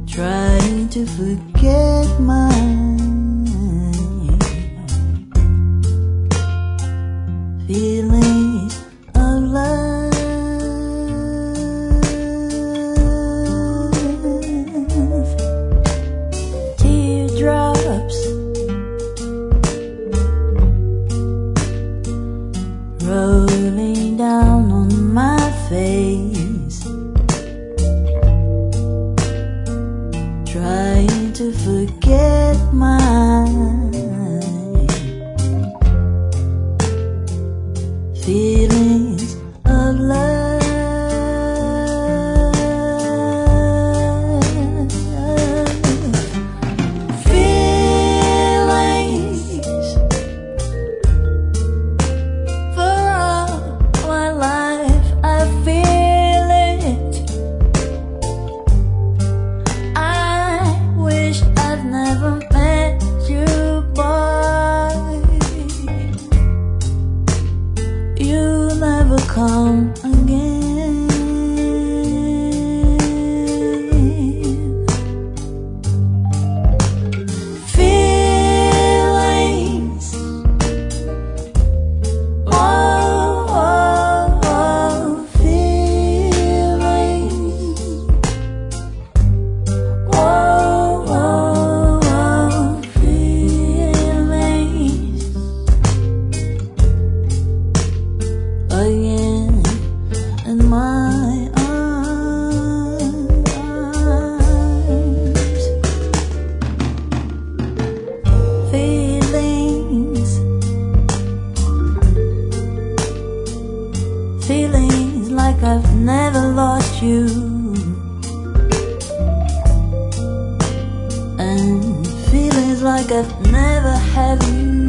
trying to forget mine. Feelings of love, teardrops rolling down on my face, trying to forget mine. Feelings of love, feelings for all my life. I feel it. I wish I'd never met you, boy. You'll never come again. Feelings, oh, oh, oh, feelings, oh, oh, oh, feelings. Again in my arms, feelings, feelings like I've never lost you, and feelings like I've never had you.